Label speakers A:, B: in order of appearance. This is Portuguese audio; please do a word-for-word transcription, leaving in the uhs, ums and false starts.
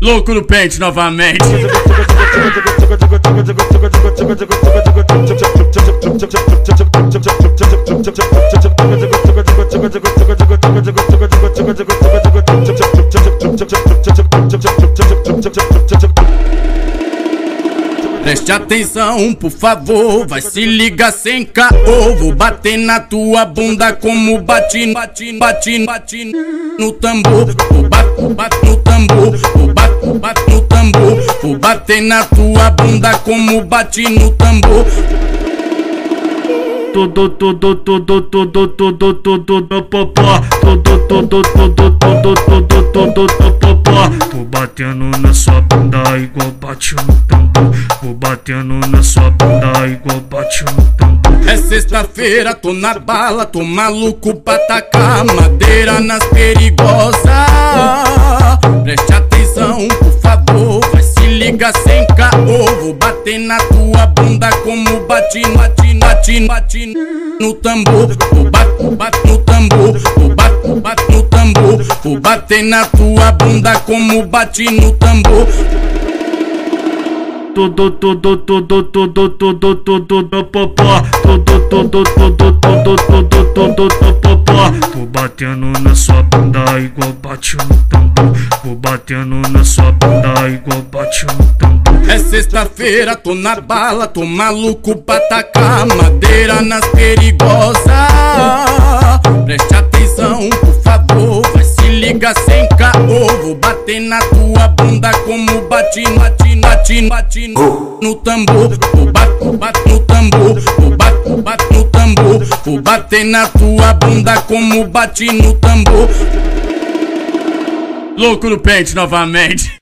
A: Louco no pente novamente. Preste atenção, por favor, vai se ligar sem caô. Vou bater na tua bunda como bate, bate, bate, bate no tambor. Vou bater, bate no tambor. Vou bater, bate no tambor. Vou bater na tua bunda como bate no tambor. Todo, todo, todo, todo, todo, todo, todo, popó. Todo, todo, todo, todo, todo, todo, todo, popó.
B: Vou batendo na sua bunda igual bate no tambor. Vou batendo na sua bunda igual bate no tambor.
A: É sexta-feira, tô na bala, tô maluco pra tacar madeira nas perigosas. Preste atenção, por favor, vai se ligar sem caô. Vou bater na tua bunda como bate, bate, bate, bate no tambor. Vou bater, bate no tambor. Vou bater, bate no tambor. Vou bater na tua bunda como bate no tambor.
B: Todo, todo, todo, todo, todo, todo, todo, popó. Todo, todo, todo, todo, todo, todo, todo, popó. Vou batendo na sua bunda igual bate no tambor. Vou batendo na sua bunda igual bate no tambor.
A: É sexta-feira, tô na bala, tô maluco pra tacar madeira nas perigosas. Preste atenção, por favor, vai se ligar sem caô. Vou bater na tua bunda como bate, bate, bate, bate no tambor. Vou bater, bate no tambor. Vou bater, bate no tambor. Vou bater na tua bunda como bate no tambor. Louco no pente novamente.